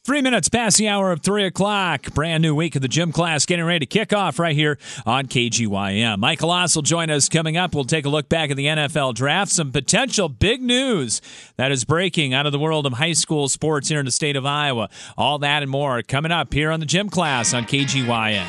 3 minutes past the hour of 3 o'clock. Brand new week of the gym class getting ready to kick off right here on KGYM. Michael Oss will join us coming up. We'll take a look back at the NFL draft. Some potential big news that is breaking out of the world of high school sports here in the state of Iowa. All that and more coming up here on the gym class on KGYM.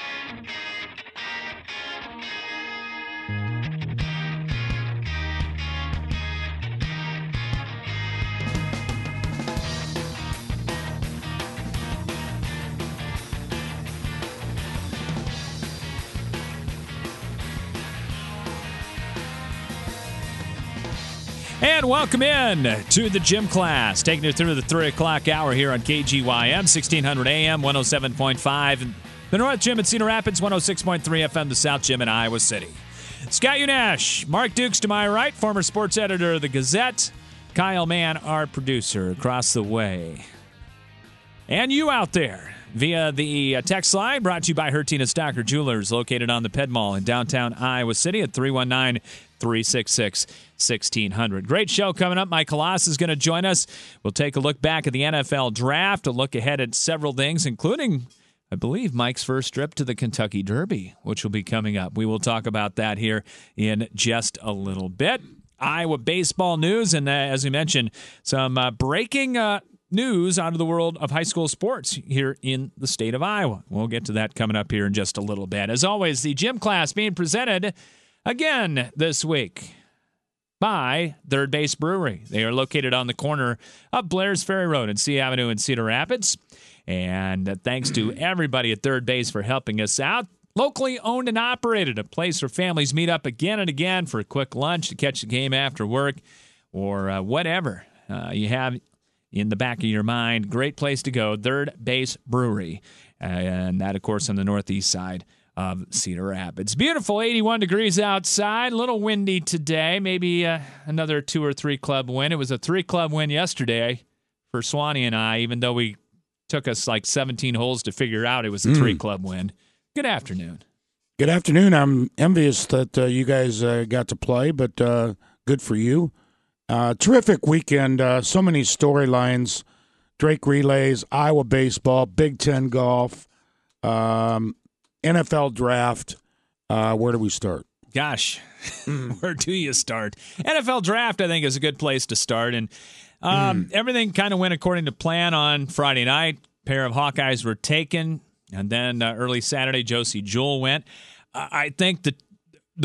And welcome in to the gym class, taking you through the 3 o'clock hour here on KGYM, 1600 AM, 107.5, the North Gym in Cedar Rapids, 106.3 FM, the South Gym in Iowa City. Scott Unash, Mark Dukes to my right, former sports editor of the Gazette, Kyle Mann, our producer, across the way. And you out there via the text line, brought to you by Hertina Stocker Jewelers, located on the Ped Mall in downtown Iowa City at 319-366-1600. Great show coming up. Mike Oss is going to join us. We'll take a look back at the NFL draft, a look ahead at several things, including, I believe, Mike's first trip to the Kentucky Derby, which will be coming up. We will talk about that here in just a little bit. Iowa baseball news, and as we mentioned, some breaking news out of the world of high school sports here in the state of Iowa. We'll get to that coming up here in just a little bit. As always, the gym class being presented again this week by Third Base Brewery. They are located on the corner of Blair's Ferry Road and C Avenue in Cedar Rapids. And thanks to everybody at Third Base for helping us out. Locally owned and operated, a place where families meet up again and again for a quick lunch to catch the game after work or whatever you have in the back of your mind. Great place to go, Third Base Brewery. And that, of course, on the northeast side of Cedar Rapids. Beautiful, 81 degrees outside. A little windy today. Maybe another 2 or 3 club win. It was a 3-club win yesterday for Swanee and I, even though we took us like 17 holes to figure out it was a 3-club win. Good afternoon. Good afternoon. I'm envious that you guys got to play, but good for you. Terrific weekend. So many storylines. Drake relays, Iowa baseball, Big Ten golf, NFL draft. Where do we start? Gosh, where do you start? NFL draft, I think, is a good place to start. And everything kind of went according to plan on Friday night. A pair of Hawkeyes were taken. And then early Saturday, Josie Jewell went. I think that the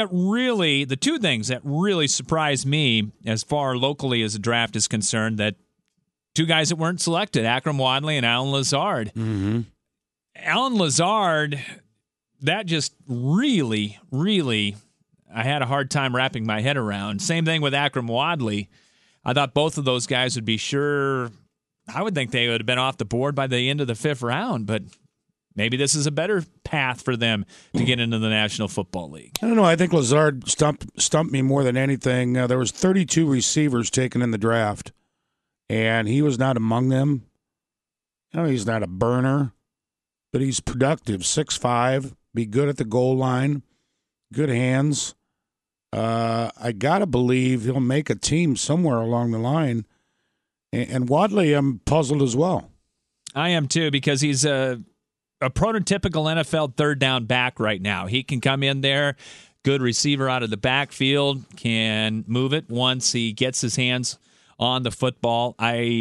two things that really surprised me as far locally as the draft is concerned, that two guys that weren't selected, Akram Wadley and Alan Lazard. Mm-hmm. Alan Lazard, that just really, really, I had a hard time wrapping my head around. Same thing with Akram Wadley. I thought both of those guys would be sure. I would think they would have been off the board by the end of the 5th round, but maybe this is a better path for them to get into the National Football League. I don't know. I think Lazard stumped me more than anything. There was 32 receivers taken in the draft, and he was not among them. He's not a burner, but he's productive. 6'5", be good at the goal line, good hands. I got to believe he'll make a team somewhere along the line. And Wadley, I'm puzzled as well. I am too, because he's a prototypical NFL third down back right now. He can come in there, good receiver out of the backfield, can move it once he gets his hands on the football.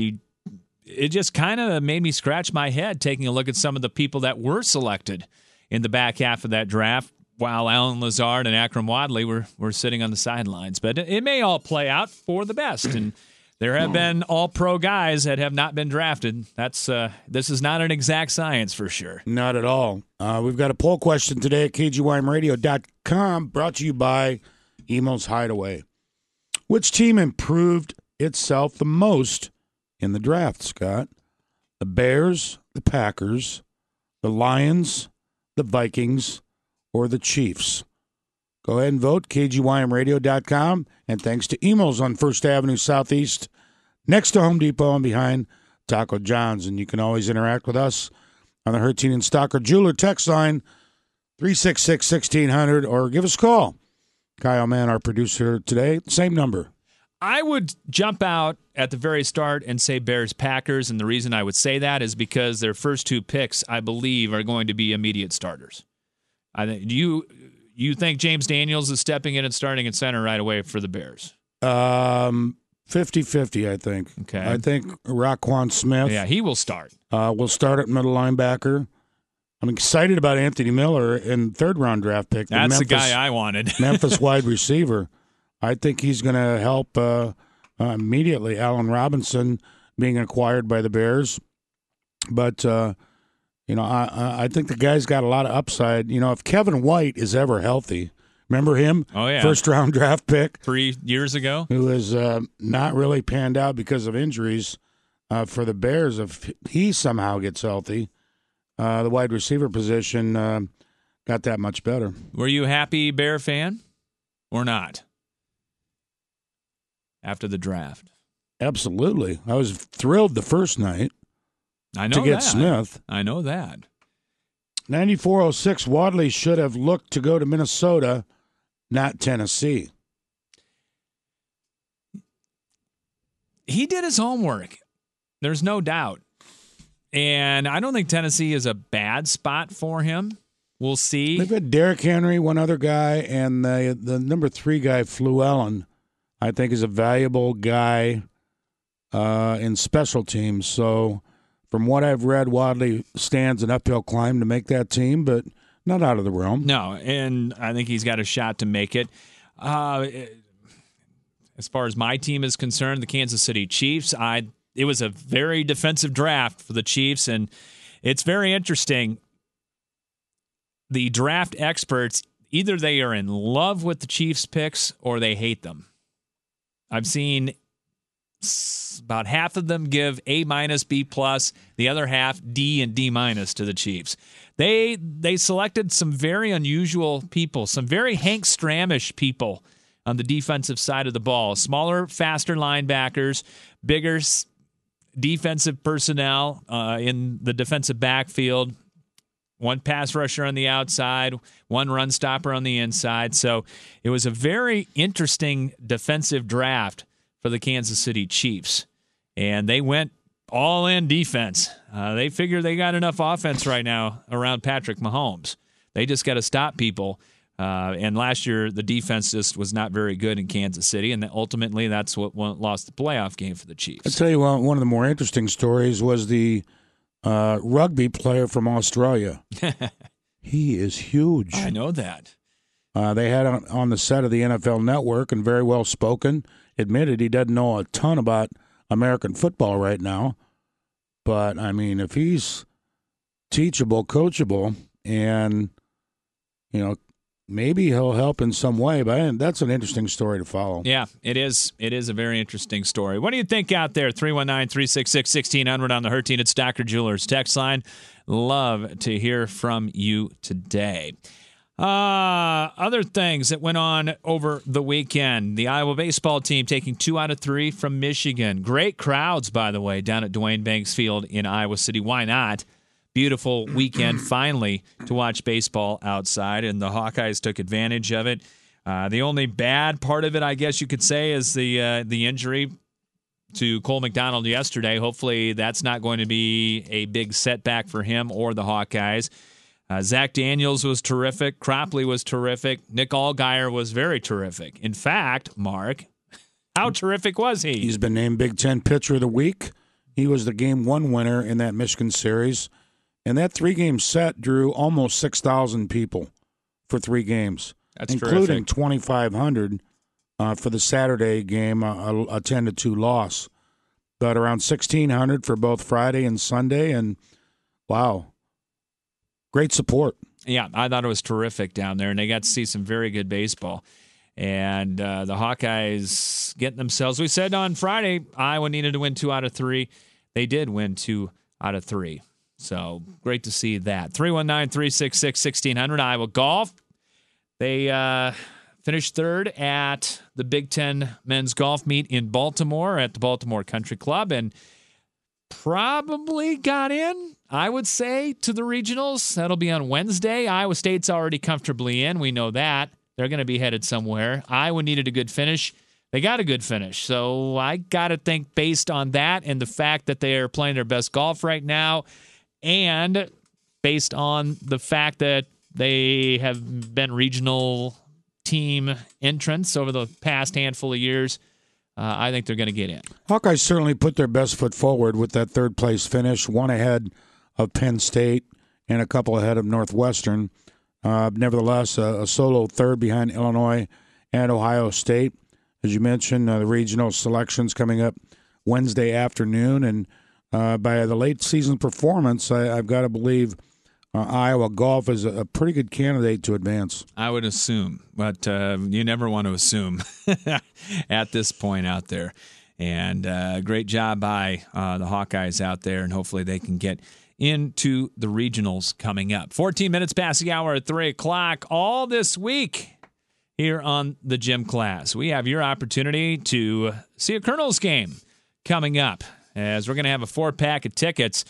It just kind of made me scratch my head taking a look at some of the people that were selected in the back half of that draft, while Alan Lazard and Akram Wadley were sitting on the sidelines. But it may all play out for the best, and there have been all-pro guys that have not been drafted. This is not an exact science for sure. Not at all. We've got a poll question today at KGYMradio.com, brought to you by Emo's Hideaway. Which team improved itself the most in the draft, Scott? The Bears, the Packers, the Lions, the Vikings, or the Chiefs? Go ahead and vote, KGYMradio.com. And thanks to Emo's on 1st Avenue Southeast, next to Home Depot and behind Taco John's. And you can always interact with us on the Hertina and Stocker Jeweler text line, 366-1600, or give us a call. Kyle Mann, our producer today, same number. I would jump out at the very start and say Bears-Packers, and the reason I would say that is because their first two picks, I believe, are going to be immediate starters. You think James Daniels is stepping in and starting at center right away for the Bears? 50-50, I think. Okay. I think Raquan Smith. Yeah, he will start. Will start at middle linebacker. I'm excited about Anthony Miller in third-round draft pick. That's the guy I wanted. Memphis wide receiver. I think he's going to help immediately. Allen Robinson being acquired by the Bears. But, I think the guy's got a lot of upside. If Kevin White is ever healthy, remember him? Oh, yeah. First-round draft pick. 3 years ago. Who has not really panned out because of injuries for the Bears. If he somehow gets healthy, the wide receiver position got that much better. Were you a happy Bear fan or not after the draft? Absolutely. I was thrilled the first night to get Smith. I know that. 9406, Wadley should have looked to go to Minnesota, not Tennessee. He did his homework. There's no doubt. And I don't think Tennessee is a bad spot for him. We'll see. They've got Derrick Henry, one other guy, and the number 3 guy, Fluellen, I think is a valuable guy in special teams. So from what I've read, Wadley stands an uphill climb to make that team, but not out of the realm. No, and I think he's got a shot to make it. As far as my team is concerned, the Kansas City Chiefs, it was a very defensive draft for the Chiefs, and it's very interesting. The draft experts, either they are in love with the Chiefs picks or they hate them. I've seen about half of them give A-, B+, the other half D and D- to the Chiefs. They selected some very unusual people, some very Hank Stramish people on the defensive side of the ball. Smaller, faster linebackers, bigger defensive personnel in the defensive backfield, one pass rusher on the outside, one run stopper on the inside. So it was a very interesting defensive draft for the Kansas City Chiefs. And they went all-in defense. They figure they got enough offense right now around Patrick Mahomes. They just got to stop people. And last year, the defense just was not very good in Kansas City, and ultimately that's what lost the playoff game for the Chiefs. I'll tell you one of the more interesting stories was the rugby player from Australia. He is huge. I know that. They had on the set of the NFL Network, and very well spoken, admitted he doesn't know a ton about American football right now. But, I mean, if he's teachable, coachable, and, maybe he'll help in some way, but that's an interesting story to follow. Yeah, it is. It is a very interesting story. What do you think out there? 319-366-1600 on the Hurt Team at Stocker Jewelers text line. Love to hear from you today. Other things that went on over the weekend. The Iowa baseball team taking 2 out of 3 from Michigan. Great crowds, by the way, down at Dwayne Banks Field in Iowa City. Why not? Beautiful weekend, finally, to watch baseball outside, and the Hawkeyes took advantage of it. The only bad part of it, I guess you could say, is the injury to Cole McDonald yesterday. Hopefully that's not going to be a big setback for him or the Hawkeyes. Zach Daniels was terrific. Cropley was terrific. Nick Allgaier was very terrific. In fact, Mark, how terrific was he? He's been named Big Ten Pitcher of the Week. He was the Game 1 winner in that Michigan series. And that 3-game set drew almost 6,000 people for 3 games, That's including terrific. 2,500 for the Saturday game, a 10-2 loss. But around 1,600 for both Friday and Sunday. And, wow, great support. Yeah, I thought it was terrific down there, and they got to see some very good baseball. And the Hawkeyes getting themselves, we said on Friday, Iowa needed to win 2 out of 3. They did win 2 out of 3. So great to see that. 319-366-1600, Iowa Golf. They finished third at the Big Ten men's golf meet in Baltimore at the Baltimore Country Club and probably got in, I would say, to the regionals. That'll be on Wednesday. Iowa State's already comfortably in. We know that. They're going to be headed somewhere. Iowa needed a good finish. they got a good finish. So I got to think based on that and the fact that they are playing their best golf right now, and based on the fact that they have been regional team entrants over the past handful of years, I think they're going to get in. Hawkeyes certainly put their best foot forward with that third-place finish, one ahead of Penn State and a couple ahead of Northwestern. Nevertheless, a solo third behind Illinois and Ohio State. As you mentioned, the regional selections coming up Wednesday afternoon. And by the late season performance, I've got to believe Iowa golf is a pretty good candidate to advance. I would assume, but you never want to assume at this point out there. And great job by the Hawkeyes out there, and hopefully they can get into the regionals coming up. 14 minutes past the hour at 3 o'clock. All this week here on the Gym Class, we have your opportunity to see a Colonels game coming up, as we're going to have a 4-pack of tickets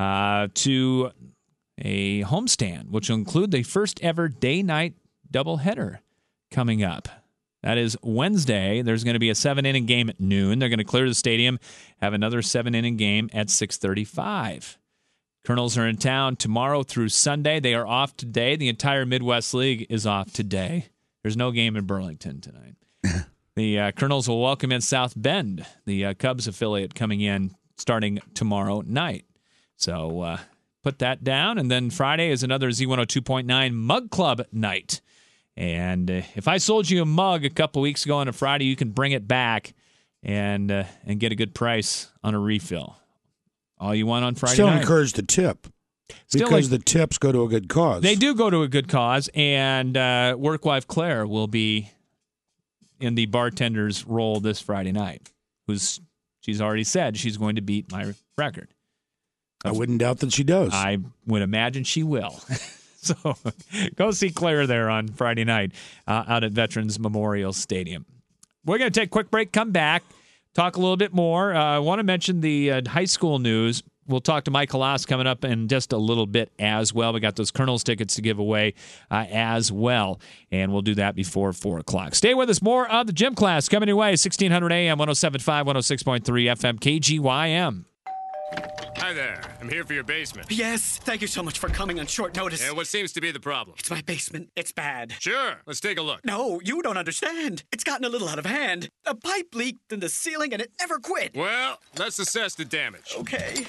to a homestand, which will include the first ever day-night doubleheader coming up. That is Wednesday. There's going to be a 7-inning game at noon. They're going to clear the stadium, have another 7-inning game at 6:35. Colonels are in town tomorrow through Sunday. They are off today. The entire Midwest League is off today. There's no game in Burlington tonight. The Colonels will welcome in South Bend, the Cubs affiliate, coming in starting tomorrow night. So put that down. And then Friday is another Z102.9 Mug Club night. And if I sold you a mug a couple weeks ago on a Friday, you can bring it back and get a good price on a refill. All you want on Friday Still night. encourage the tip. Because the tips go to a good cause. They do go to a good cause, and work wife Claire will be in the bartender's role this Friday night. She's already said she's going to beat my record. I wouldn't doubt that she does. I would imagine she will. So go see Claire there on Friday night out at Veterans Memorial Stadium. We're going to take a quick break, come back, talk a little bit more. I want to mention the high school news. We'll talk to Mike Halas coming up in just a little bit as well. We got those Colonels tickets to give away as well, and we'll do that before 4 o'clock. Stay with us. More of the Gym Class coming your way, 1600 AM, 107.5, 106.3 FM, KGYM. Hi there. I'm here for your basement. Yes, thank you so much for coming on short notice. And what seems to be the problem? It's my basement. It's bad. Sure. Let's take a look. No, you don't understand. It's gotten a little out of hand. A pipe leaked in the ceiling and it never quit. Well, let's assess the damage. Okay.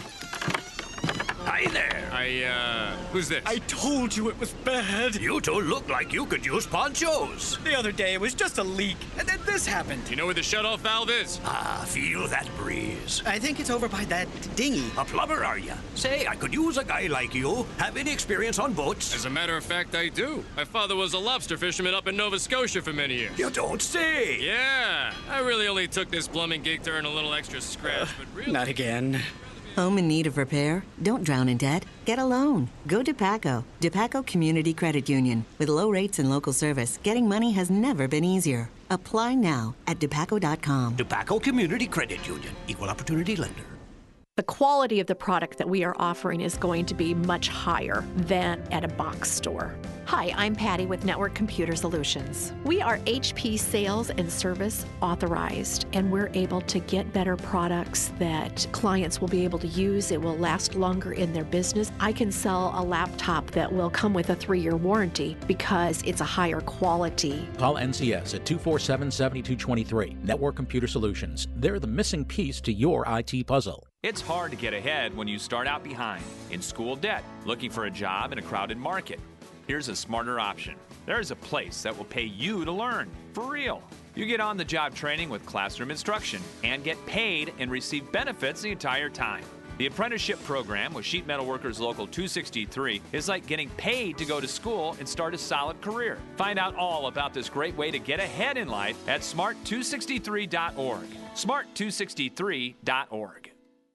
Hi there. Who's this? I told you it was bad. You two look like you could use ponchos. The other day it was just a leak, and then this happened. You know where the shutoff valve is? Ah, feel that breeze. I think it's over by that dinghy. A plumber, are you? Say, I could use a guy like you. Have any experience on boats? As a matter of fact, I do. My father was a lobster fisherman up in Nova Scotia for many years. You don't say. Yeah. I really only took this plumbing gig to earn a little extra scratch, but really... Not again. Home in need of repair? Don't drown in debt. Get a loan. Go DePaco. DePaco Community Credit Union. With low rates and local service, getting money has never been easier. Apply now at DePaco.com. DePaco Community Credit Union. Equal opportunity lender. The quality of the product that we are offering is going to be much higher than at a box store. Hi, I'm Patty with Network Computer Solutions. We are HP sales and service authorized, and we're able to get better products that clients will be able to use. It will last longer in their business. I can sell a laptop that will come with a 3-year warranty because it's a higher quality. Call NCS at 247-7223. Network Computer Solutions. They're the missing piece to your IT puzzle. It's hard to get ahead when you start out behind, in school debt, looking for a job in a crowded market. Here's a smarter option. There is a place that will pay you to learn, for real. You get on-the-job training with classroom instruction and get paid and receive benefits the entire time. The apprenticeship program with Sheet Metal Workers Local 263 is like getting paid to go to school and start a solid career. Find out all about this great way to get ahead in life at smart263.org. smart263.org.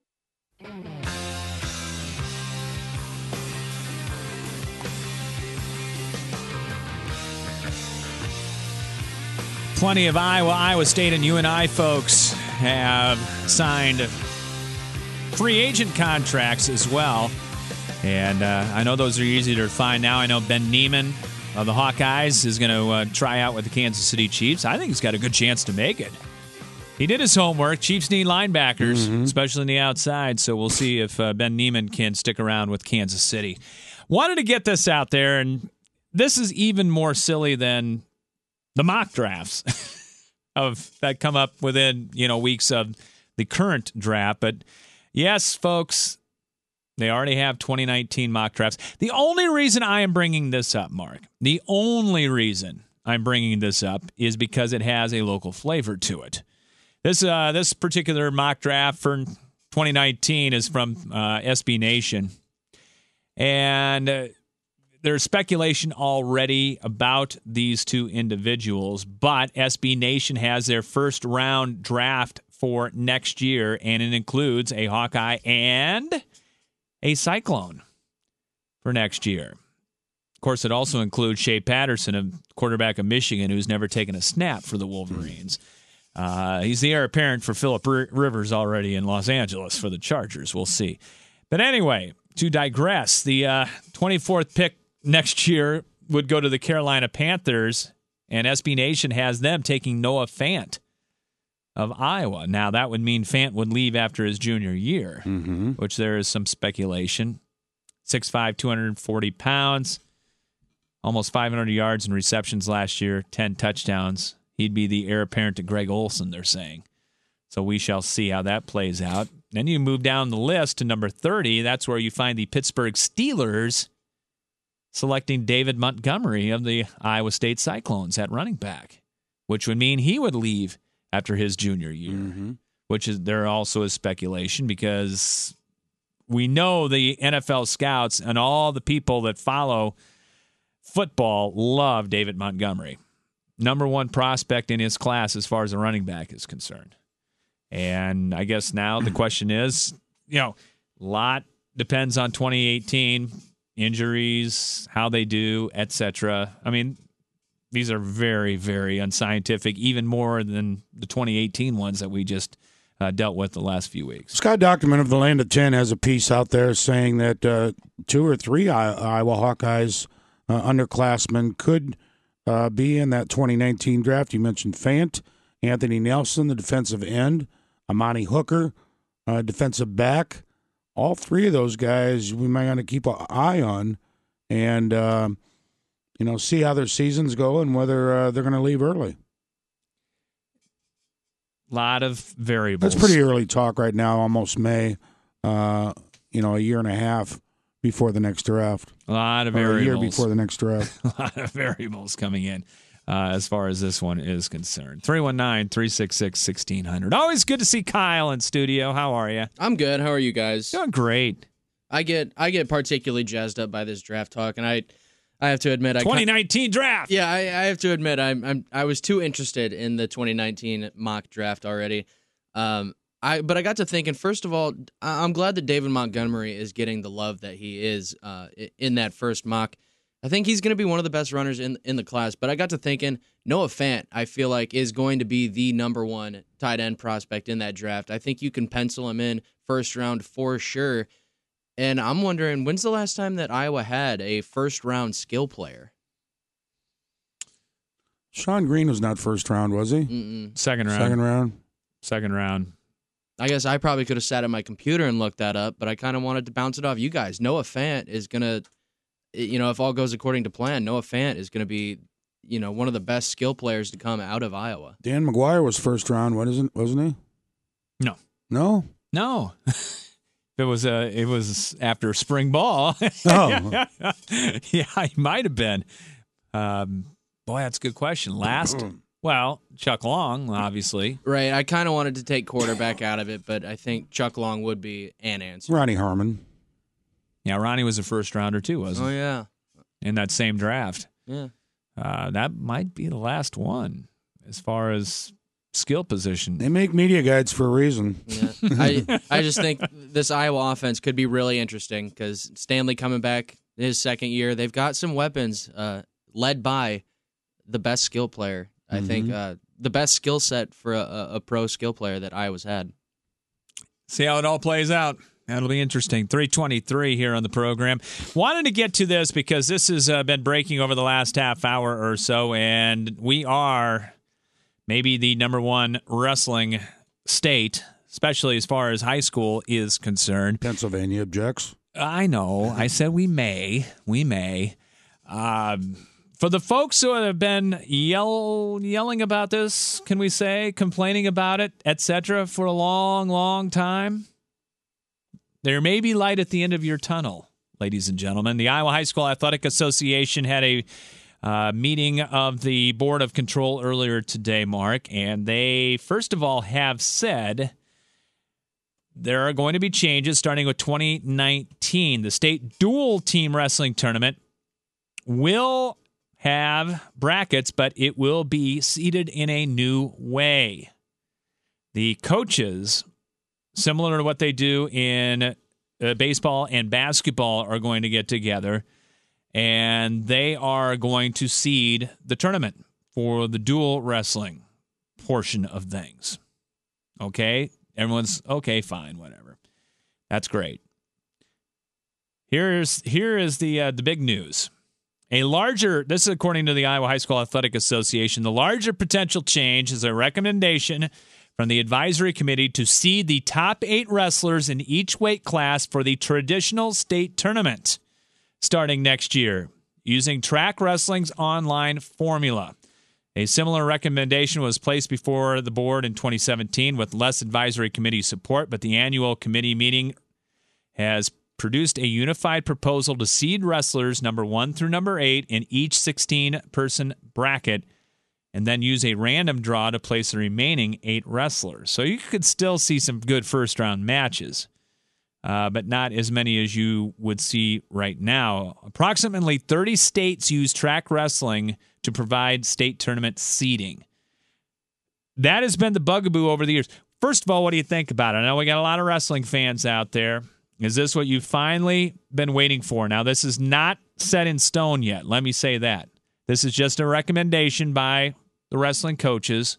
Plenty of Iowa State, and UNI folks have signed free agent contracts as well. And I know those are easy to find now. I know Ben Neiman of the Hawkeyes is going to try out with the Kansas City Chiefs. I think he's got a good chance to make it. He did his homework. Chiefs need linebackers, especially in the outside, so we'll see if Ben Neiman can stick around with Kansas City. Wanted to get this out there, and this is even more silly than the mock drafts that come up within weeks of the current draft. But yes, folks, they already have 2019 mock drafts. The only reason I am bringing this up, Mark, the only reason I'm bringing this up is because it has a local flavor to it. This particular mock draft for 2019 is from SB Nation. And there's speculation already about these two individuals, but SB Nation has their first round draft for next year, and it includes a Hawkeye and a Cyclone for next year. Of course, it also includes Shea Patterson, a quarterback of Michigan, who's never taken a snap for the Wolverines. He's the heir apparent for Phillip Rivers already in Los Angeles for the Chargers. We'll see. But anyway, to digress, the 24th pick next year would go to the Carolina Panthers, and SB Nation has them taking Noah Fant of Iowa. Now, that would mean Fant would leave after his junior year, which there is some speculation. 6'5", 240 pounds, almost 500 yards and receptions last year, 10 touchdowns. He'd be the heir apparent to Greg Olsen, they're saying. So we shall see how that plays out. Then you move down the list to number 30. That's where you find the Pittsburgh Steelers selecting David Montgomery of the Iowa State Cyclones at running back, which would mean he would leave after his junior year, which is there also is speculation because we know the NFL scouts and all the people that follow football love David Montgomery. Number one prospect in his class as far as a running back is concerned. And I guess now the question is, a lot depends on 2018, injuries, how they do, etc. I mean, these are very, very unscientific, even more than the 2018 ones that we just dealt with the last few weeks. Scott Dochterman of the Land of 10 has a piece out there saying that 2 or 3 Iowa Hawkeyes underclassmen could be in that 2019 draft. You mentioned Fant, Anthony Nelson, the defensive end, Amani Hooker, defensive back. All 3 of those guys we might want to keep an eye on and, see how their seasons go and whether they're going to leave early. A lot of variables. That's pretty early talk right now, almost May, a year and a half before the next draft. A lot of variables. A year before the next draft. A lot of variables coming in as far as this one is concerned. 319-366-1600. Always good to see Kyle in studio. How are you? I'm good. How are you guys? Doing great. I get particularly jazzed up by this draft talk, and I have to admit, 2019 draft. Yeah, I have to admit, I was too interested in the 2019 mock draft already. But I got to thinking. First of all, I'm glad that David Montgomery is getting the love that he is in that first mock. I think he's going to be one of the best runners in the class. But I got to thinking, Noah Fant, I feel like, is going to be the number one tight end prospect in that draft. I think you can pencil him in first round for sure. And I'm wondering, when's the last time that Iowa had a first-round skill player? Sean Green was not first round, was he? Mm-mm. Second round. Second round. I guess I probably could have sat at my computer and looked that up, but I kind of wanted to bounce it off you guys. Noah Fant is going to, if all goes according to plan, Noah Fant is going to be, one of the best skill players to come out of Iowa. Dan McGuire was first round, wasn't he? No. No? No. It was after spring ball. Oh. Yeah, he might have been. Boy, that's a good question. Last, well, Chuck Long, obviously. Right. I kind of wanted to take quarterback out of it, but I think Chuck Long would be an answer. Ronnie Harmon. Yeah, Ronnie was a first rounder too, wasn't he? Oh, yeah. In that same draft. Yeah. That might be the last one as far as skill position. They make media guides for a reason. Yeah. I just think this Iowa offense could be really interesting because Stanley coming back his second year. They've got some weapons led by the best skill player. I think the best skill set for a pro skill player that Iowa's had. See how it all plays out. That'll be interesting. 3:23 here on the program. Wanted to get to this because this has been breaking over the last half hour or so, and we are maybe the number one wrestling state, especially as far as high school is concerned. Pennsylvania objects. I know. I said we may. We may. For the folks who have been yelling about this, can we say, complaining about it, etc., for a long, long time, there may be light at the end of your tunnel, ladies and gentlemen. The Iowa High School Athletic Association had a meeting of the Board of Control earlier today, Mark, and they, first of all, have said there are going to be changes starting with 2019. The state dual team wrestling tournament will have brackets, but it will be seeded in a new way. The coaches, similar to what they do in baseball and basketball, are going to get together, and they are going to seed the tournament for the dual wrestling portion of things. Okay? Everyone's, okay, fine, whatever. That's great. Here is the big news. This is according to the Iowa High School Athletic Association, the larger potential change is a recommendation from the advisory committee to seed the top 8 wrestlers in each weight class for the traditional state tournament starting next year, using Track Wrestling's online formula. A similar recommendation was placed before the board in 2017 with less advisory committee support, but the annual committee meeting has produced a unified proposal to seed wrestlers number 1 through number 8 in each 16-person bracket, and then use a random draw to place the remaining 8 wrestlers. So you could still see some good first-round matches, but not as many as you would see right now. Approximately 30 states use Track Wrestling to provide state tournament seeding. That has been the bugaboo over the years. First of all, what do you think about it? I know we got a lot of wrestling fans out there. Is this what you've finally been waiting for? Now, this is not set in stone yet. Let me say that. This is just a recommendation by the wrestling coaches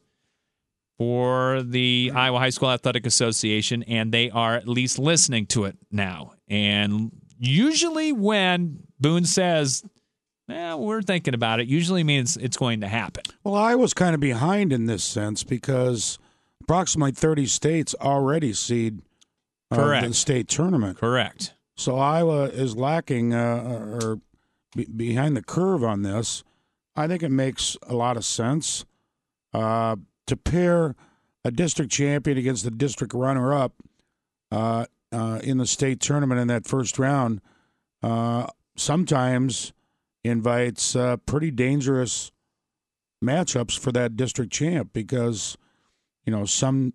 for the Iowa High School Athletic Association, and they are at least listening to it now. And usually when Boone says, we're thinking about it, usually means it's going to happen. Well, I was kind of behind in this sense because approximately 30 states already seed the state tournament. Correct. So Iowa is lacking or behind the curve on this. I think it makes a lot of sense to pair a district champion against the district runner-up in the state tournament in that first round. Sometimes invites pretty dangerous matchups for that district champ because some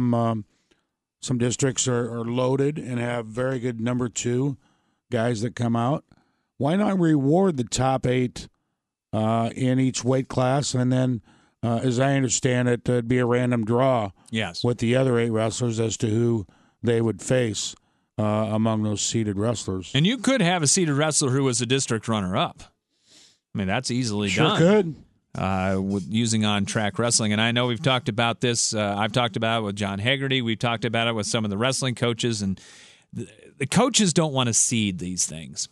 districts are loaded and have very good number 2 guys that come out. Why not reward the top 8 in each weight class, and then, as I understand it, it'd be a random draw with the other 8 wrestlers as to who they would face among those seeded wrestlers. And you could have a seeded wrestler who was a district runner-up. I mean, that's easily done. Sure could. With using on Track Wrestling. And I know we've talked about this. I've talked about it with John Hegarty. We've talked about it with some of the wrestling coaches. And the coaches don't want to seed these things.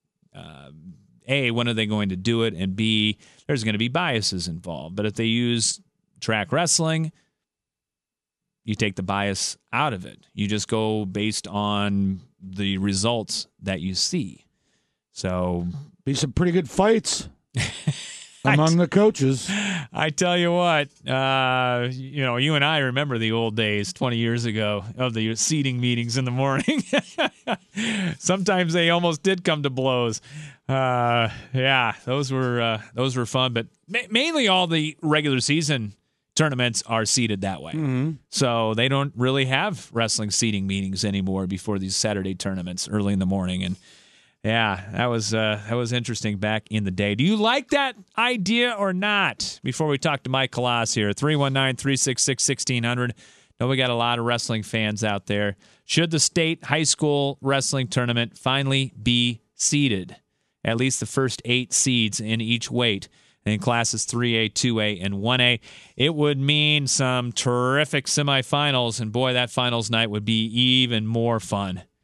A, when are they going to do it? And B, there's going to be biases involved. But if they use Track Wrestling, you take the bias out of it. You just go based on the results that you see. So, be some pretty good fights among the coaches. I tell you what, you and I remember the old days 20 years ago of the seating meetings in the morning. Sometimes they almost did come to blows. Those were fun, but mainly all the regular season tournaments are seated that way. Mm-hmm. So they don't really have wrestling seating meetings anymore before these Saturday tournaments early in the morning. And yeah, that was interesting back in the day. Do you like that idea or not? Before we talk to Mike Kalas here, 319-366-1600. Know we got a lot of wrestling fans out there. Should the state high school wrestling tournament finally be seeded? At least the first 8 seeds in each weight in classes 3A, 2A, and 1A. It would mean some terrific semifinals, and boy, that finals night would be even more fun.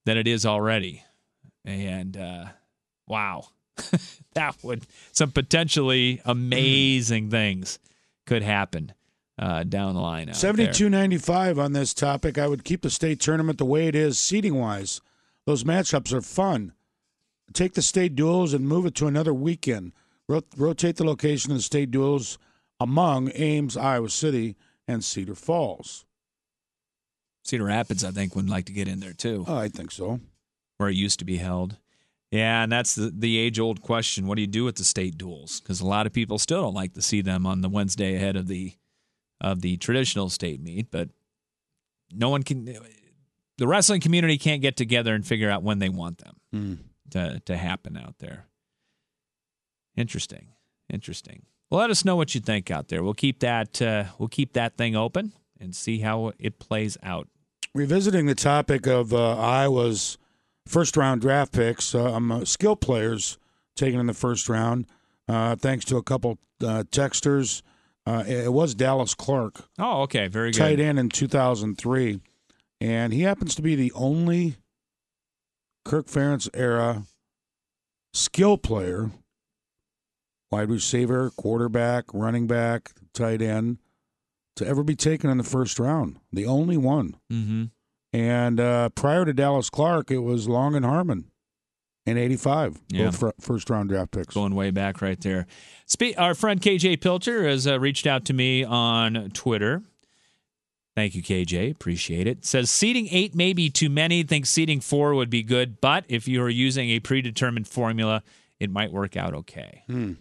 than it is already. And wow, that would some potentially amazing things could happen down the line. 72-95 on this topic. I would keep the state tournament the way it is, seating-wise. Those matchups are fun. Take the state duels and move it to another weekend. Rotate the location of the state duels among Ames, Iowa City, and Cedar Falls. Cedar Rapids, I think, would like to get in there, too. Oh, I think so. Where it used to be held. Yeah, and that's the age-old question. What do you do with the state duels? Because a lot of people still don't like to see them on the Wednesday ahead of the traditional state meet, but no one can. The wrestling community can't get together and figure out when they want them to happen out there. Interesting. Well, let us know what you think out there. We'll keep that thing open and see how it plays out. Revisiting the topic of Iowa's first-round draft picks, skill players taken in the first round, thanks to a couple texters. It was Dallas Clark. Oh, okay. Very good. Tight end in 2003. And he happens to be the only Kirk Ferentz era skill player, wide receiver, quarterback, running back, tight end, to ever be taken in the first round. The only one. Mm-hmm. And prior to Dallas Clark, it was Long and Harmon in 85. Yeah. Both first-round draft picks. Going way back right there. Our friend KJ Pilcher has reached out to me on Twitter. Thank you, KJ. Appreciate it. Says, seeding 8 may be too many. Think seeding 4 would be good, but if you are using a predetermined formula, it might work out okay.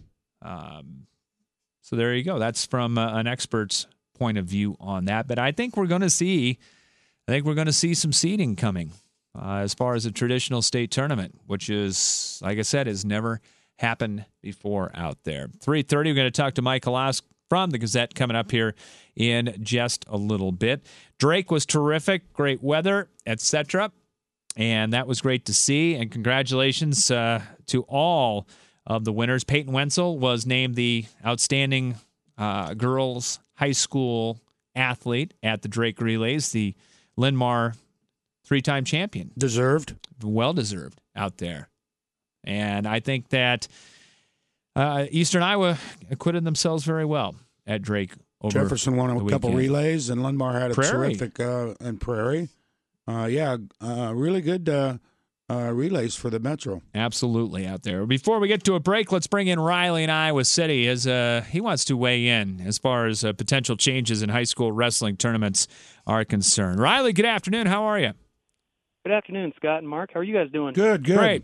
So there you go. That's from an expert's point of view on that. But I think we're going to see some seeding coming as far as a traditional state tournament, which is, like I said, has never happened before out there. 3:30, we're going to talk to Mike Kolask from the Gazette coming up here in just a little bit. Drake was terrific, great weather, etc. And that was great to see. And congratulations to all of the winners. Peyton Wenzel was named the outstanding girls high school athlete at the Drake Relays, the Linn-Mar 3-time champion. Deserved. Well-deserved out there. And I think that Eastern Iowa acquitted themselves very well at Drake over Jefferson won a couple weekend. relays, and Linn-Mar had a Prairie. terrific in Prairie. Really good relays for the Metro. Absolutely out there. Before we get to a break, let's bring in Riley in Iowa City as he wants to weigh in as far as potential changes in high school wrestling tournaments are concerned. Riley, good afternoon. How are you? Good afternoon, Scott and Mark. How are you guys doing? Good. Great.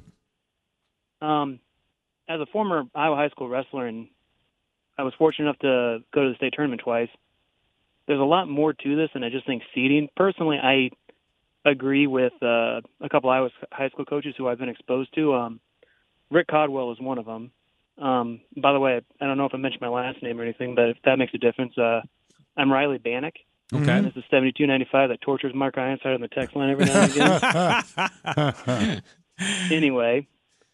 As a former Iowa high school wrestler, and I was fortunate enough to go to the state tournament twice, there's a lot more to this than I just think seeding. Personally, I agree with a couple Iowa high school coaches who I've been exposed to. Rick Codwell is one of them. By the way, I don't know if I mentioned my last name or anything, but if that makes a difference, I'm Riley Bannock. Okay. And this is 7295 that tortures Mark Ironside on the text line every now and again. Anyway,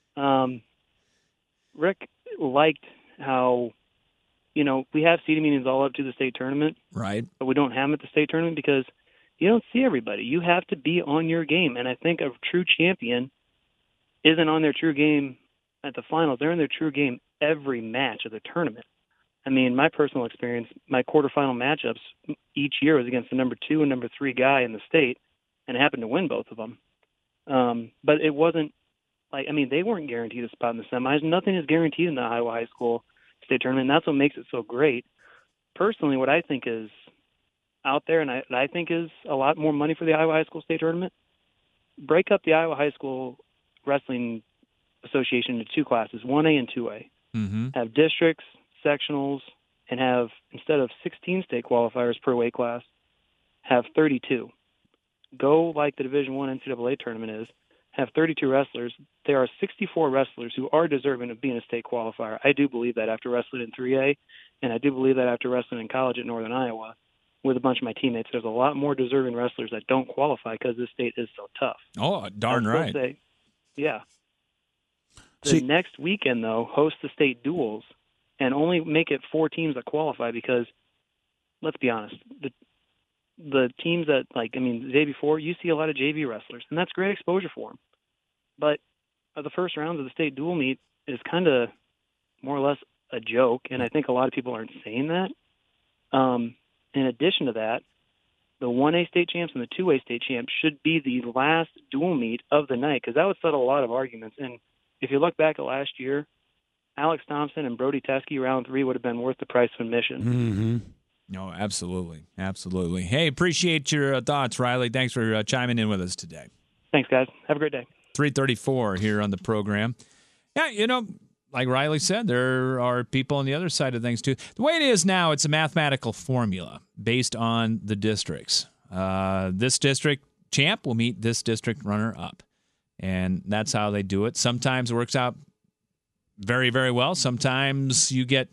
Rick liked how, we have seeding meetings all up to the state tournament. Right. But we don't have them at the state tournament because you don't see everybody. You have to be on your game. And I think a true champion isn't on their true game at the finals. They're in their true game every match of the tournament. I mean, my personal experience, my quarterfinal matchups each year was against the number 2 and number 3 guy in the state, and I happened to win both of them. But it wasn't they weren't guaranteed a spot in the semis. Nothing is guaranteed in the Iowa high school state tournament, and that's what makes it so great. Personally, what I think is out there, and I think is a lot more money for the Iowa high school state tournament, break up the Iowa high school wrestling association into 2 classes, 1A and 2A. Mm-hmm. Have districts, sectionals, and have, instead of 16 state qualifiers per weight class, have 32. Go like the Division I NCAA tournament is, have 32 wrestlers. There are 64 wrestlers who are deserving of being a state qualifier. I do believe that after wrestling in 3A, and I do believe that after wrestling in college at Northern Iowa with a bunch of my teammates. There's a lot more deserving wrestlers that don't qualify because this state is so tough. Oh, darn right. Yeah. The next weekend, though, host the state duels and only make it 4 teams that qualify because, let's be honest, the teams that, like, I mean, the day before, you see a lot of JV wrestlers, and that's great exposure for them. But the first rounds of the state dual meet is kind of more or less a joke, and I think a lot of people aren't saying that. In addition to that, the 1A state champs and the 2A state champs should be the last dual meet of the night, because that would settle a lot of arguments. And if you look back at last year, Alex Thompson and Brody Teskey, round 3, would have been worth the price of admission. Mm-hmm. No, absolutely. Absolutely. Hey, appreciate your thoughts, Riley. Thanks for chiming in with us today. Thanks, guys. Have a great day. 3:34 here on the program. Yeah, you know, like Riley said, there are people on the other side of things, too. The way it is now, it's a mathematical formula based on the districts. This district champ will meet this district runner-up, and that's how they do it. Sometimes it works out very, very well. Sometimes you get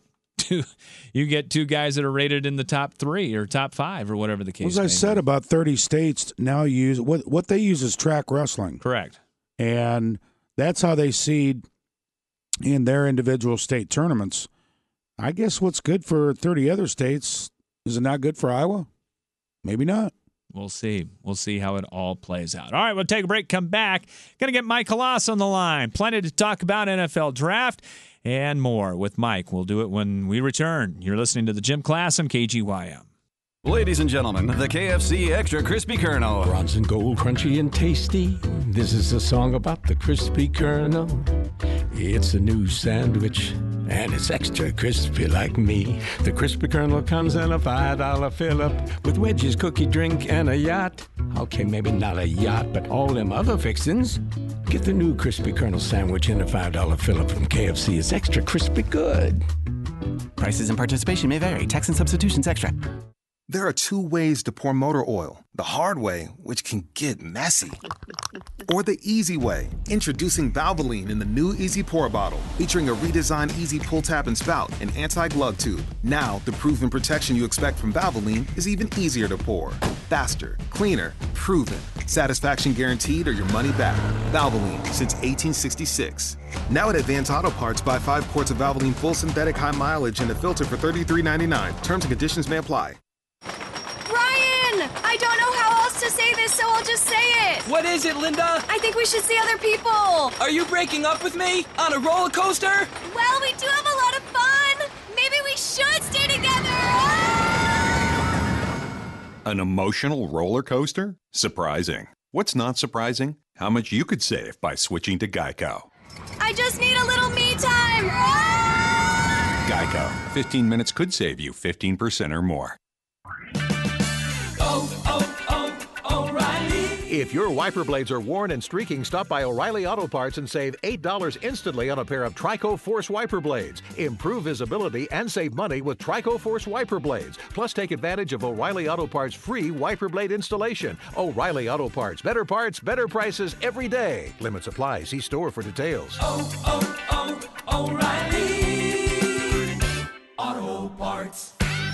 two guys that are rated in the top 3 or top 5 or whatever the case As I said, about 30 states now use what they use is track wrestling. Correct. And that's how they seed in their individual state tournaments. I guess what's good for 30 other states, is it not good for Iowa? Maybe not. We'll see. We'll see how it all plays out. All right, we'll take a break, come back. Going to get Mike Halas on the line. Plenty to talk about, NFL draft and more with Mike. We'll do it when we return. You're listening to the Gym Class on KGYM. Ladies and gentlemen, the KFC Extra Crispy Kernel. Bronze and gold, crunchy and tasty. This is a song about the crispy kernel. It's a new sandwich, and it's extra crispy like me. The crispy kernel comes in a $5 fill-up with wedges, cookie, drink, and a yacht. Okay, maybe not a yacht, but all them other fixings. Get the new crispy kernel sandwich in a $5 fill-up from KFC. It's extra crispy good. Prices and participation may vary. Tax and substitutions extra. There are 2 ways to pour motor oil. The hard way, which can get messy. Or the easy way. Introducing Valvoline in the new Easy Pour bottle, featuring a redesigned Easy Pull Tab and Spout and anti-glug tube. Now, the proven protection you expect from Valvoline is even easier to pour. Faster, cleaner, proven. Satisfaction guaranteed or your money back. Valvoline, since 1866. Now at Advance Auto Parts, buy 5 quarts of Valvoline full synthetic high mileage and a filter for $33.99. Terms and conditions may apply. I don't know how else to say this, so I'll just say it. What is it, Linda? I think we should see other people. Are you breaking up with me? On a roller coaster? Well, we do have a lot of fun. Maybe we should stay together. An emotional roller coaster? Surprising. What's not surprising? How much you could save by switching to Geico. I just need a little me time. Geico. 15 minutes could save you 15% or more. O'Reilly. If your wiper blades are worn and streaking, stop by O'Reilly Auto Parts and save $8 instantly on a pair of Trico Force wiper blades. Improve visibility and save money with Trico Force wiper blades. Plus, take advantage of O'Reilly Auto Parts' free wiper blade installation. O'Reilly Auto Parts. Better parts, better prices every day. Limits apply. See store for details. O'Reilly Auto Parts.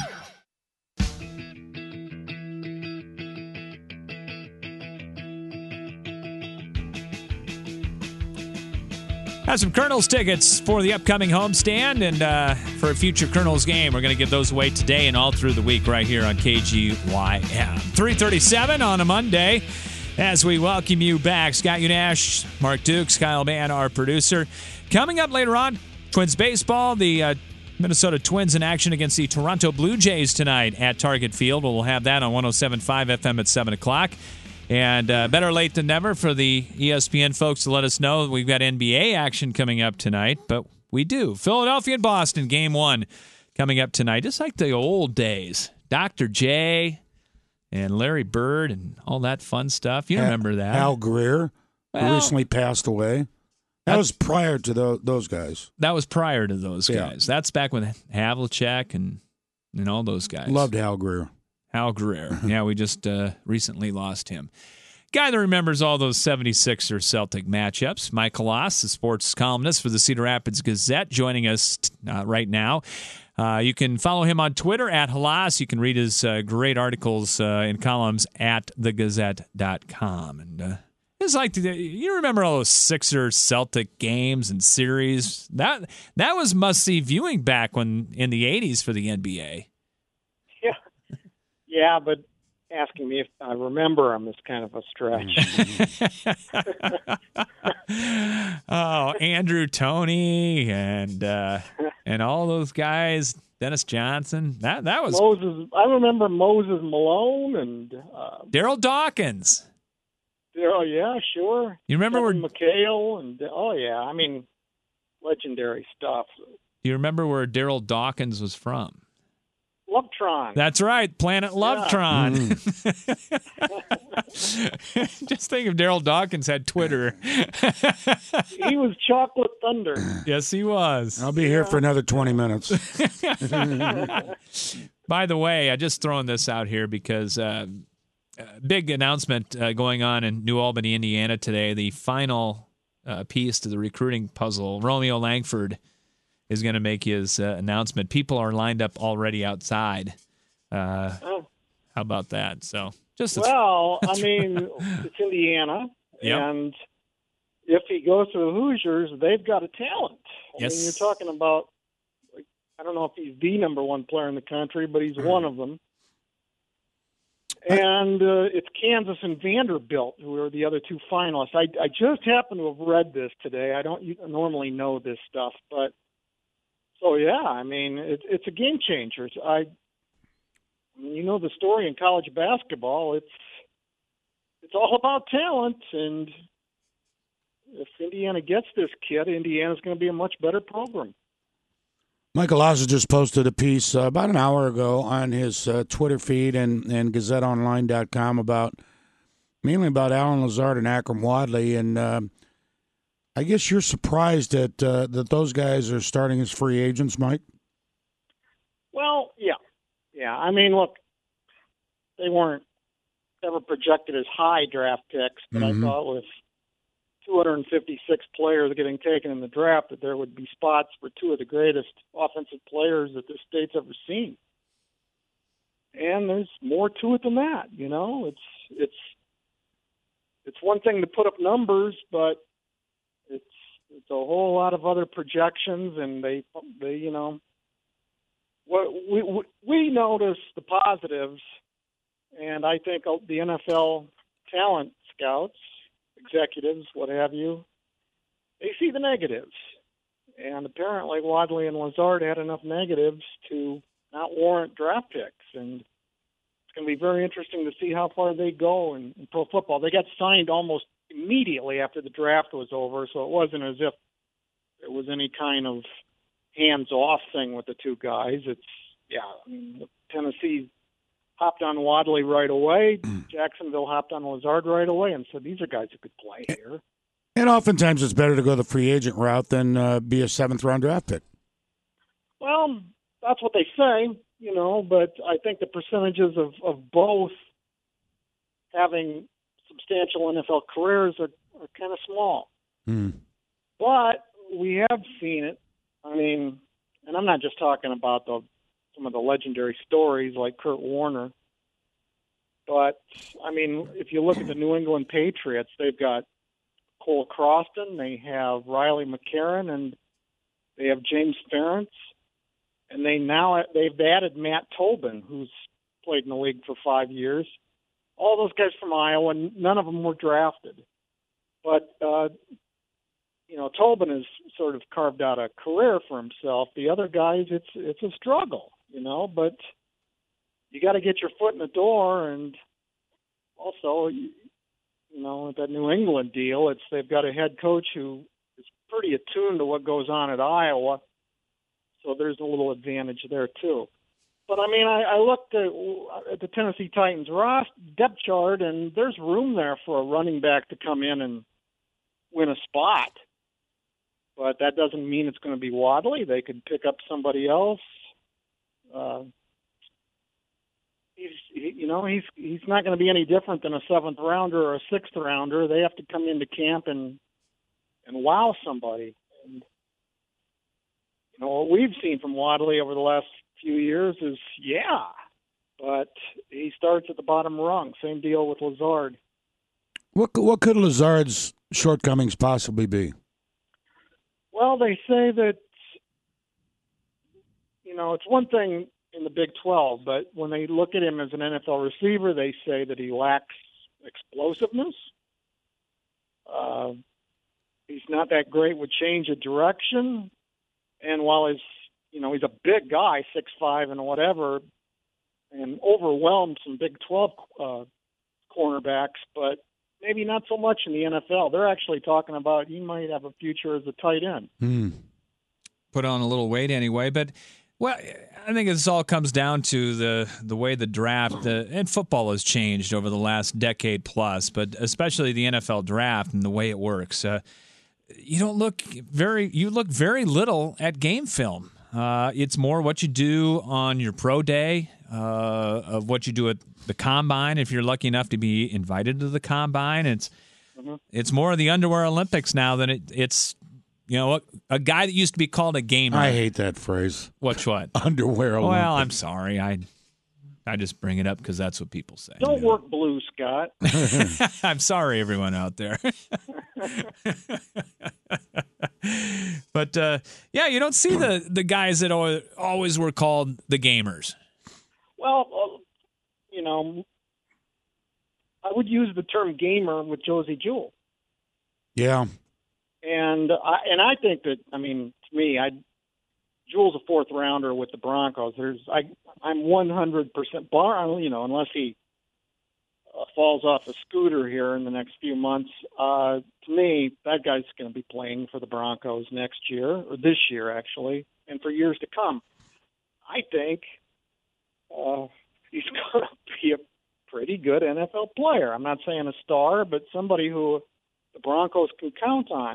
Have some Colonels tickets for the upcoming homestand and for a future Colonels game. We're going to give those away today and all through the week right here on KGYM. 3:37 on a Monday as we welcome you back. Scott Unash, Mark Dukes, Kyle Mann, our producer. Coming up later on, Twins baseball, the Minnesota Twins in action against the Toronto Blue Jays tonight at Target Field. We'll have that on 107.5 FM at 7 o'clock. And better late than never for the ESPN folks to let us know that we've got NBA action coming up tonight. But we do. Philadelphia and Boston, Game 1 coming up tonight. Just like the old days. Dr. J and Larry Bird and all that fun stuff. You remember that. Al Greer, who recently passed away. That was prior to those guys. That was prior to those guys. That's back when Havlicek and all those guys. Loved Al Greer. Hal Greer. Yeah, we just recently lost him. Guy that remembers all those 76ers Celtic matchups. Mike Halas, the sports columnist for the Cedar Rapids Gazette, joining us right now. You can follow him on Twitter at Halas. You can read his great articles and columns at thegazette.com. And it's like, you remember all those Sixers Celtic games and series? That was must-see viewing back in the 80s for the NBA. Yeah, but asking me if I remember him is kind of a stretch. Oh, Andrew Toney and all those guys, Dennis Johnson. That was Moses. I remember Moses Malone and Daryl Dawkins. Oh yeah, sure. You remember Kevin McHale and I mean, legendary stuff. You remember where Daryl Dawkins was from? Lovetron. That's right, Planet Lovetron. Just think if Daryl Dawkins had Twitter. He was Chocolate Thunder. Yes, he was. I'll be here for another 20 minutes. By the way, I just throwing this out here because big announcement going on in New Albany, Indiana today. The final piece to the recruiting puzzle. Romeo Langford is going to make his announcement. People are lined up already outside. How about that? So just I mean, it's Indiana, and if he goes to the Hoosiers, they've got a talent. I mean, you're talking about. I don't know if he's the number one player in the country, but he's one of them. And it's Kansas and Vanderbilt who are the other two finalists. I just happened to have read this today. I don't normally know this stuff, but. So I mean, it's a game changer. You know the story in college basketball. It's all about talent, and if Indiana gets this kid, Indiana's going to be a much better program. Michael Laza just posted a piece about an hour ago on his Twitter feed and GazetteOnline.com mainly about Alan Lazard and Akram Wadley, and I guess you're surprised that those guys are starting as free agents, Mike? Well, yeah. I mean, look, they weren't ever projected as high draft picks, but I thought with 256 players getting taken in the draft that there would be spots for two of the greatest offensive players that this state's ever seen. And there's more to it than that, you know. It's one thing to put up numbers, but it's a whole lot of other projections, and they you know, we notice the positives, and I think the NFL talent scouts, executives, what have you, they see the negatives, and apparently Wadley and Lazard had enough negatives to not warrant draft picks, and it's going to be very interesting to see how far they go in pro football. They got signed almost immediately after the draft was over, so it wasn't as if it was any kind of hands-off thing with the two guys. I mean, Tennessee hopped on Wadley right away. Jacksonville hopped on Lazard right away, and said, these are guys who could play here. And oftentimes it's better to go the free agent route than be a seventh-round draft pick. Well, that's what they say, you know, but I think the percentages of both having substantial NFL careers are kind of small. But we have seen it. I mean, and I'm not just talking about some of the legendary stories like Kurt Warner, but, I mean, if you look at the New England Patriots, they've got Cole Croston, they have Riley McCarron, and they have James Ferentz, and they've added Matt Tobin, who's played in the league for 5 years. All those guys from Iowa, none of them were drafted. But, you know, Tobin has sort of carved out a career for himself. The other guys, it's a struggle, you know, but you got to get your foot in the door. And also, you know, with that New England deal, they've got a head coach who is pretty attuned to what goes on at Iowa. So there's a little advantage there, too. But, I mean, I looked at the Tennessee Titans depth chart, and there's room there for a running back to come in and win a spot. But that doesn't mean it's going to be Wadley. They could pick up somebody else. He's not going to be any different than a seventh rounder or a sixth rounder. They have to come into camp and wow somebody. And, you know, what we've seen from Wadley over the last few years is, but he starts at the bottom rung. Same deal with Lazard. What could Lazard's shortcomings possibly be? Well, they say that, you know, it's one thing in the Big 12. But when they look at him as an NFL receiver, they say that he lacks explosiveness. He's not that great with change of direction. And while he's a big guy, 6'5" and whatever, and overwhelmed some Big 12 cornerbacks, but maybe not so much in the NFL. They're actually talking about he might have a future as a tight end. Put on a little weight anyway, but well, I think this all comes down to the way the draft and football has changed over the last decade plus, but especially the NFL draft and the way it works. You look very little at game film. It's more what you do on your pro day, of what you do at the combine. If you're lucky enough to be invited to the combine, it's more of the underwear Olympics now than it's. A guy that used to be called a gamer. I hate that phrase. What? Underwear Olympics. Well, I'm sorry. I just bring it up because that's what people say. Don't work blue, Scott. I'm sorry, everyone out there. But, you don't see the guys that always were called the gamers. Well, I would use the term gamer with Josie Jewell. Yeah. And I think that, to me, Jewell's a fourth rounder with the Broncos. I'm 100% unless he falls off a scooter here in the next few months. To me, that guy's going to be playing for the Broncos next year, or this year actually, and for years to come. I think he's going to be a pretty good NFL player. I'm not saying a star, but somebody who the Broncos can count on.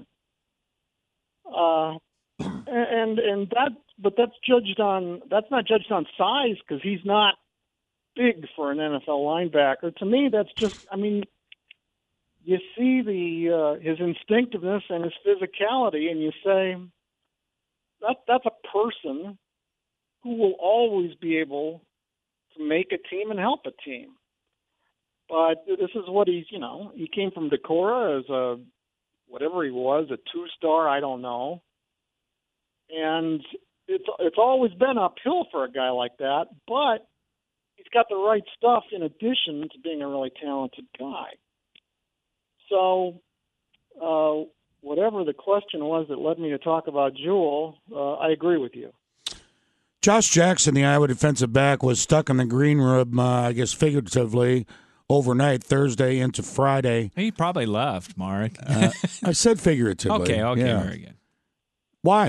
That's not judged on size because he's not big for an NFL linebacker. To me, that's just, you see his instinctiveness and his physicality, and you say that's a person who will always be able to make a team and help a team. But this is what he came from Decorah as a whatever he was, a 2-star, I don't know. And it's always been uphill for a guy like that, but he's got the right stuff in addition to being a really talented guy. So whatever the question was that led me to talk about Jewell, I agree with you. Josh Jackson, the Iowa defensive back, was stuck in the green room, I guess figuratively, overnight, Thursday into Friday. He probably left, Mark. I said figuratively. Okay, yeah. Very good. Why?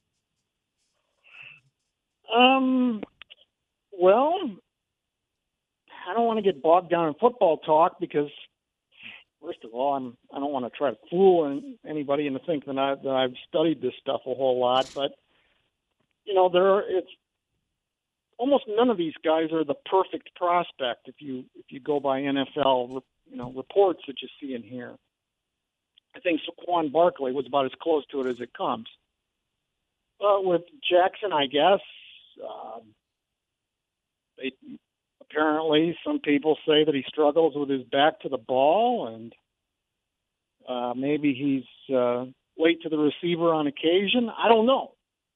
Well, I don't want to get bogged down in football talk because, first of all, I don't want to try to fool anybody into thinking that I've studied this stuff a whole lot. But it's almost none of these guys are the perfect prospect if you go by NFL reports that you see in here. I think Saquon Barkley was about as close to it as it comes. With Jackson, I guess, apparently some people say that he struggles with his back to the ball, and maybe he's late to the receiver on occasion. I don't know.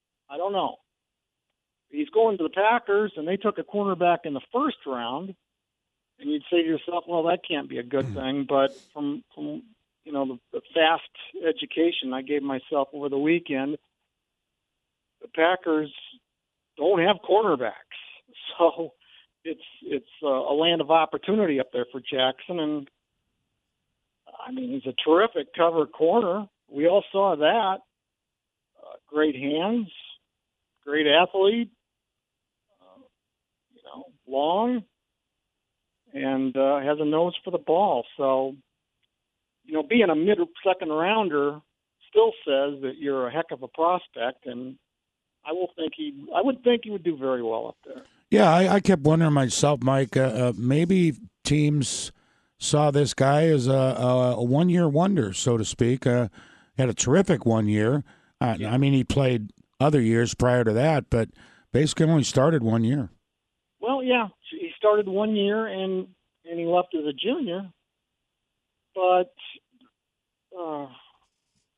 He's going to the Packers, and they took a cornerback in the first round, and you'd say to yourself, well, that can't be a good thing. But from the fast education I gave myself over the weekend, the Packers don't have cornerbacks. So it's a land of opportunity up there for Jackson. And, he's a terrific cover corner. We all saw that. Great hands, great athlete, long, and has a nose for the ball. So, being a mid-second rounder still says that you're a heck of a prospect, and I would think he would do very well up there. Yeah, I kept wondering myself, Mike, maybe teams saw this guy as a one-year wonder, so to speak. Had a terrific 1 year. He played other years prior to that, but basically only started 1 year. Well, yeah, he started 1 year and he left as a junior. But,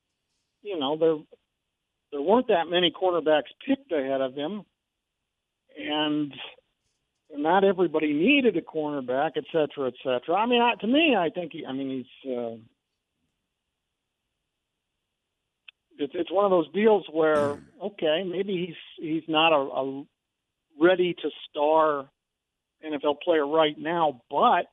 there weren't that many quarterbacks picked ahead of him. and not everybody needed a cornerback, et cetera, et cetera. I mean, to me, I think he's. It's one of those deals where, okay, maybe he's not a ready to star NFL player right now, but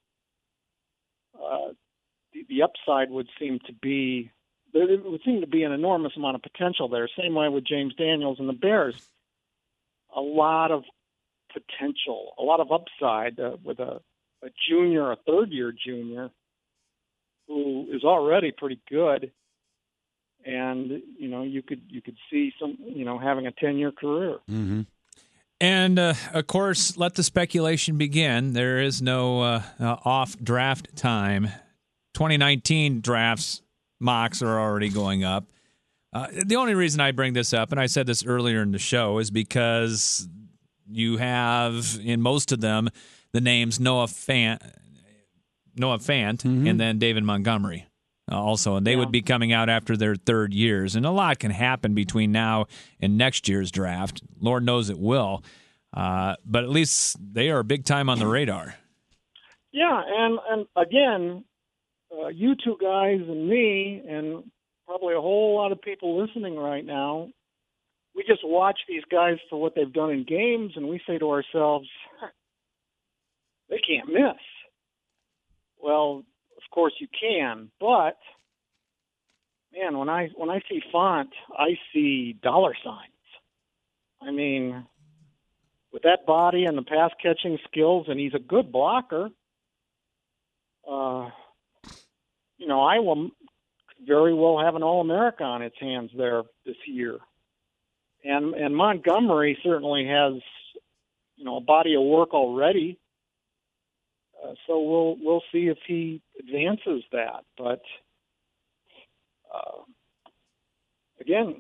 the upside would seem to be an enormous amount of potential there. Same way with James Daniels and the Bears. A lot of potential, a lot of upside with a junior, a third-year junior, who is already pretty good. And, you could see some, having a 10-year career. Mm-hmm. And, of course, let the speculation begin. There is no off-draft time. 2019 drafts mocks are already going up. The only reason I bring this up, and I said this earlier in the show, is because you have, in most of them, the names Noah Fant, and then David Montgomery. Also, and they would be coming out after their third years. And a lot can happen between now and next year's draft. Lord knows it will. But at least they are big time on the radar. Yeah, and again, you two guys and me and probably a whole lot of people listening right now, we just watch these guys for what they've done in games, and we say to ourselves, they can't miss. Well, of course you can, but man, when I see Fant, I see dollar signs. I mean, with that body and the pass catching skills, and he's a good blocker. Iowa could very well have an All-America on its hands there this year, and Montgomery certainly has a body of work already. So we'll see if he advances that. But again,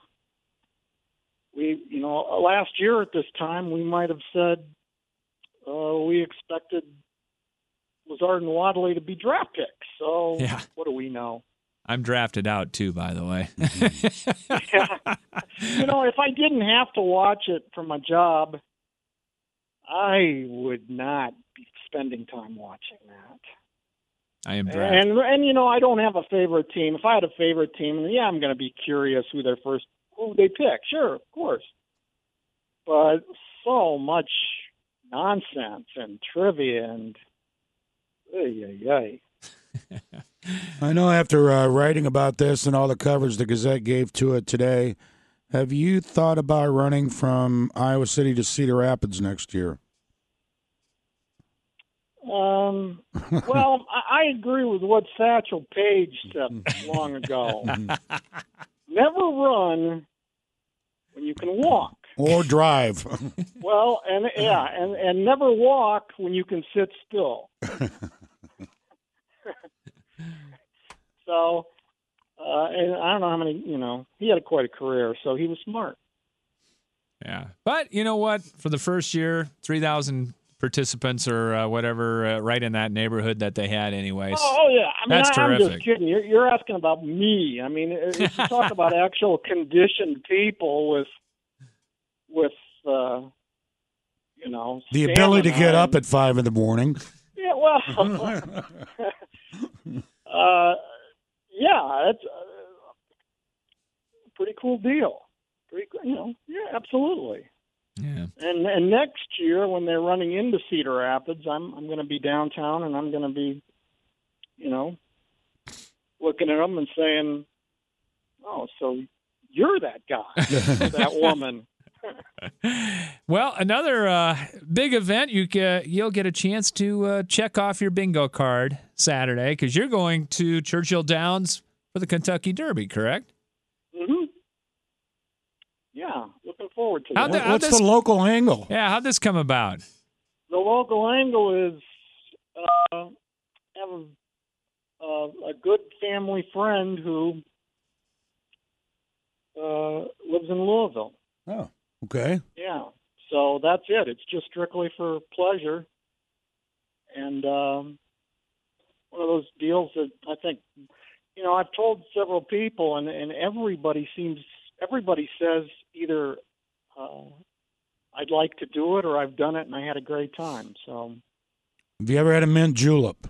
last year at this time we might have said we expected Lazard and Wadley to be draft picks. So what do we know? I'm drafted out too, by the way. Yeah. If I didn't have to watch it for my job, I would not be spending time watching that. I am drafted. And I don't have a favorite team. If I had a favorite team, I'm going to be curious who they pick. Sure, of course. But so much nonsense and trivia and I know after writing about this and all the coverage the Gazette gave to it today, have you thought about running from Iowa City to Cedar Rapids next year? Well, I agree with what Satchel Paige said long ago. Never run when you can walk. Or drive. Well, and never walk when you can sit still. So, and I don't know how many, he had quite a career, so he was smart. Yeah. But you know what? For the first year, 3,000 participants or whatever, right in that neighborhood that they had anyways. Oh yeah. That's terrific. I'm just kidding. You're asking about me. I mean, if you talk about actual conditioned people with the ability to get up at 5 a.m. Yeah, well, it's a pretty cool deal. Yeah, absolutely. Yeah. And next year when they're running into Cedar Rapids, I'm going to be downtown and I'm going to be, looking at them and saying, "Oh, so you're that guy, that woman." Well, another big event you'll get a chance to check off your bingo card Saturday because you're going to Churchill Downs for the Kentucky Derby, correct? Mm-hmm. Yeah, looking forward to that. What's the local angle? Yeah, how'd this come about? The local angle is have a good family friend who lives in Louisville. Oh, okay. Yeah, so that's it. It's just strictly for pleasure. And one of those deals that I think, I've told several people, and everybody says either I'd like to do it, or I've done it and I had a great time. So, Have you ever had a mint julep?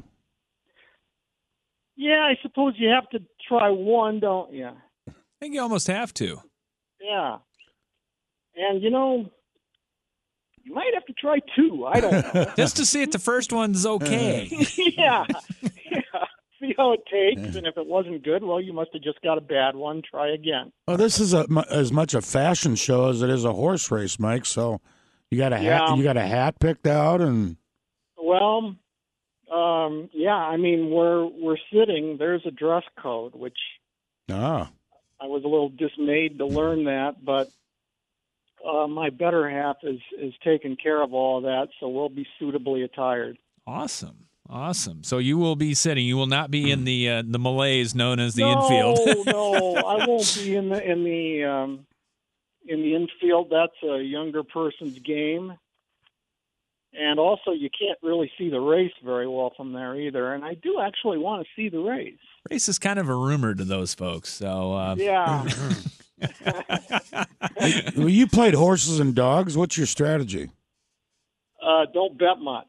yeah, I suppose you have to try one, don't you? I think you almost have to. Yeah. And, you might have to try two. I don't know. Just to see if the first one's okay. yeah. See how it takes, and if it wasn't good, well, you must have just got a bad one. Try again. Oh, this is as much a fashion show as it is a horse race, Mike. So you got a hat. Yeah. You got a hat picked out, and Well, yeah. I mean, we're sitting. There's a dress code, which I was a little dismayed to learn that, but my better half is taking care of all of that, so we'll be suitably attired. Awesome. So you will be sitting. You will not be in the malaise known as the infield. No, I won't be in the infield. That's a younger person's game. And also, you can't really see the race very well from there either. And I do actually want to see the race. Race is kind of a rumor to those folks. So yeah. Well, you played horses and dogs. What's your strategy? Don't bet much.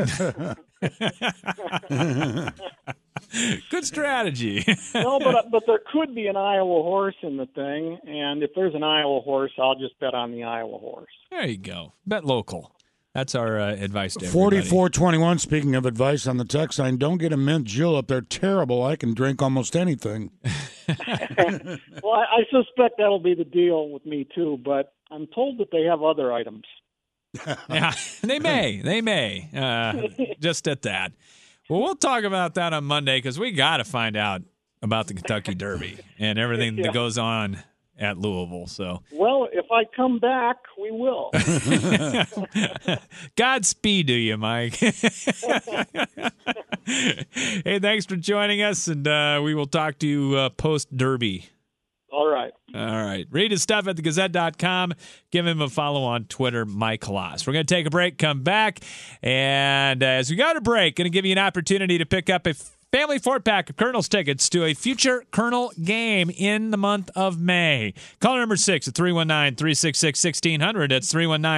Good strategy. No, but there could be an Iowa horse in the thing, and if there's an Iowa horse, I'll just bet on the Iowa horse. There you go. Bet local. That's our advice to everybody. 4421, speaking of advice on the text line, don't get a mint julep. They're terrible. I can drink almost anything. Well, I suspect that'll be the deal with me, too, but I'm told that they have other items. Yeah, they may. Just at that. Well, we'll talk about that on Monday because we got to find out about the Kentucky Derby and everything that goes on at Louisville. So, well, if I come back, we will. Godspeed to you, Mike. Hey, thanks for joining us, and we will talk to you post-Derby. All right. Read his stuff at thegazette.com. Give him a follow on Twitter, Mike Halas. We're going to take a break, come back, and as we go to break, going to give you an opportunity to pick up a family 4-pack of Colonel's tickets to a future Colonel game in the month of May. Caller number 6 at 319-366-1600. That's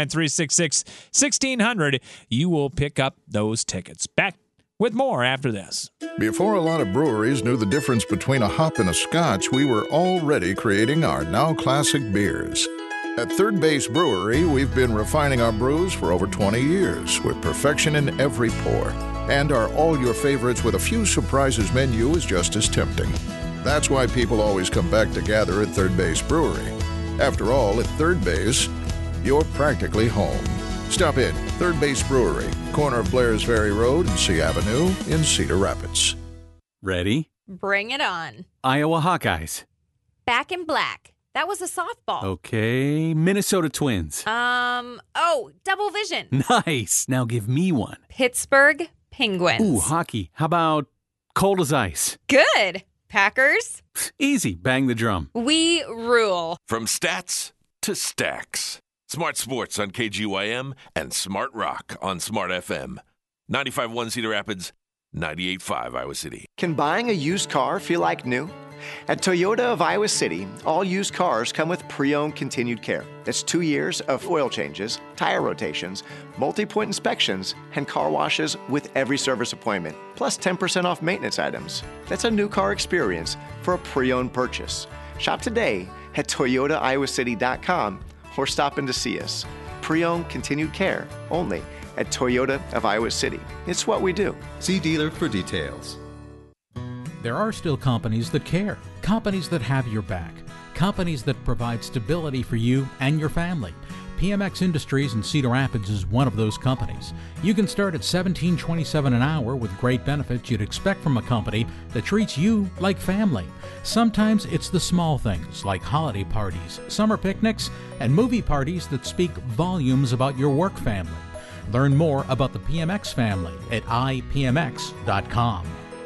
319-366-1600. You will pick up those tickets. Back with more after this. Before a lot of breweries knew the difference between a hop and a scotch, we were already creating our now classic beers. At Third Base Brewery, we've been refining our brews for over 20 years with perfection in every pour. And our all your favorites with a few surprises menu is just as tempting. That's why people always come back to gather at Third Base Brewery. After all, at Third Base, you're practically home. Stop in, Third Base Brewery, corner of Blairs Ferry Road and C Avenue in Cedar Rapids. Ready? Bring it on. Iowa Hawkeyes. Back in Black. That was a softball. Okay, Minnesota Twins. Double vision. Nice. Now give me one. Pittsburgh Penguins. Ooh, hockey. How about cold as ice? Good. Packers. Easy. Bang the drum. We rule. From stats to stacks. Smart Sports on KGYM and Smart Rock on Smart FM. 95.1 Cedar Rapids, 98.5 Iowa City. Can buying a used car feel like new? At Toyota of Iowa City, all used cars come with pre-owned continued care. That's 2 years of oil changes, tire rotations, multi-point inspections, and car washes with every service appointment, plus 10% off maintenance items. That's a new car experience for a pre-owned purchase. Shop today at ToyotaIowaCity.com or stop in to see us. Pre-owned continued care only at Toyota of Iowa City. It's what we do. See dealer for details. There are still companies that care, companies that have your back, companies that provide stability for you and your family. PMX Industries in Cedar Rapids is one of those companies. You can start at $17.27 an hour with great benefits you'd expect from a company that treats you like family. Sometimes it's the small things like holiday parties, summer picnics, and movie parties that speak volumes about your work family. Learn more about the PMX family at ipmx.com.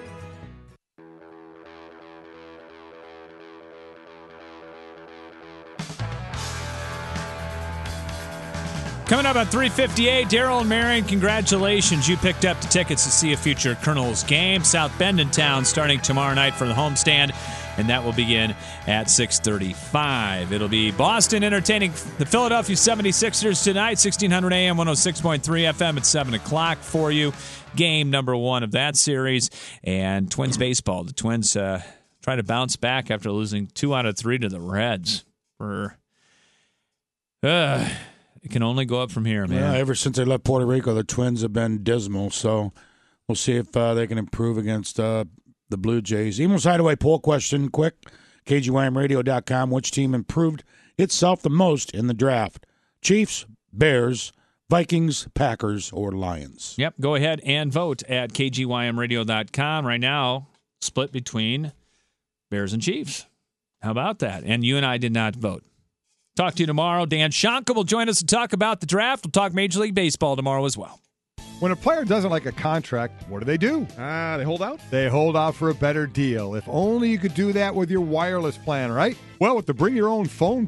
Coming up on 358, Daryl and Marion, congratulations. You picked up the tickets to see a future Colonel's game. South Bend in town starting tomorrow night for the homestand. and that will begin at 6:35. It'll be Boston entertaining the Philadelphia 76ers tonight, 1600 AM, 106.3 FM at 7 o'clock for you. Game number 1 of that series. And Twins baseball. The Twins trying to bounce back after losing 2 out of 3 to the Reds. It can only go up from here, man. Yeah, ever since they left Puerto Rico, the Twins have been dismal. So we'll see if they can improve against the Blue Jays. Emos Hideaway poll question, quick. KGYMradio.com. Which team improved itself the most in the draft? Chiefs, Bears, Vikings, Packers, or Lions? Yep, go ahead and vote at KGYMradio.com. Right now, split between Bears and Chiefs. How about that? And you and I did not vote. Talk to you tomorrow. Dan Schonka will join us to talk about the draft. We'll talk Major League Baseball tomorrow as well. When a player doesn't like a contract, what do? They hold out? They hold out for a better deal. If only you could do that with your wireless plan, right? Well, with the Bring Your Own Phone